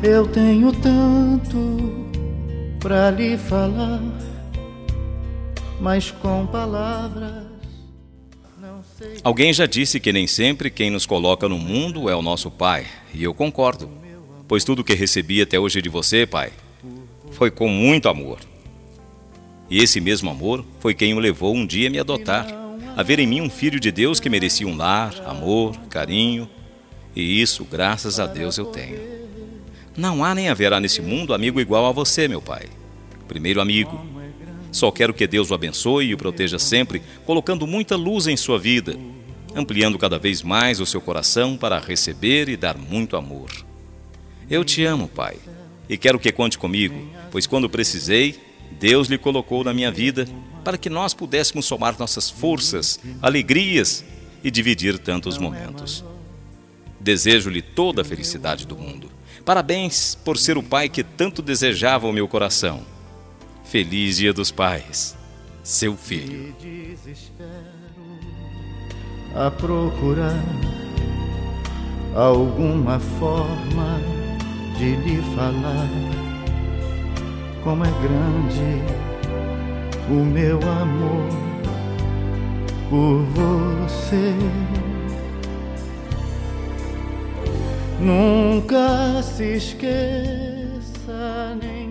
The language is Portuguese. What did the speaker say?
Eu tenho tanto pra lhe falar, mas com palavras não sei. Alguém já disse que nem sempre quem nos coloca no mundo é o nosso pai, e eu concordo, pois tudo que recebi até hoje de você, pai, foi com muito amor. E esse mesmo amor foi quem o levou um dia a me adotar, a ver em mim um filho de Deus que merecia um lar, amor, carinho, e isso, graças a Deus, eu tenho. Não há nem haverá nesse mundo amigo igual a você, meu pai. Primeiro amigo. Só quero que Deus o abençoe e o proteja sempre, colocando muita luz em sua vida, ampliando cada vez mais o seu coração para receber e dar muito amor. Eu te amo, pai, e quero que conte comigo, pois quando precisei, Deus lhe colocou na minha vida para que nós pudéssemos somar nossas forças, alegrias e dividir tantos momentos. Desejo-lhe toda a felicidade do mundo. Parabéns por ser o pai que tanto desejava o meu coração. Feliz Dia dos Pais, seu filho. Desespero a procurar alguma forma de lhe falar como é grande o meu amor por você. Nunca se esqueça nem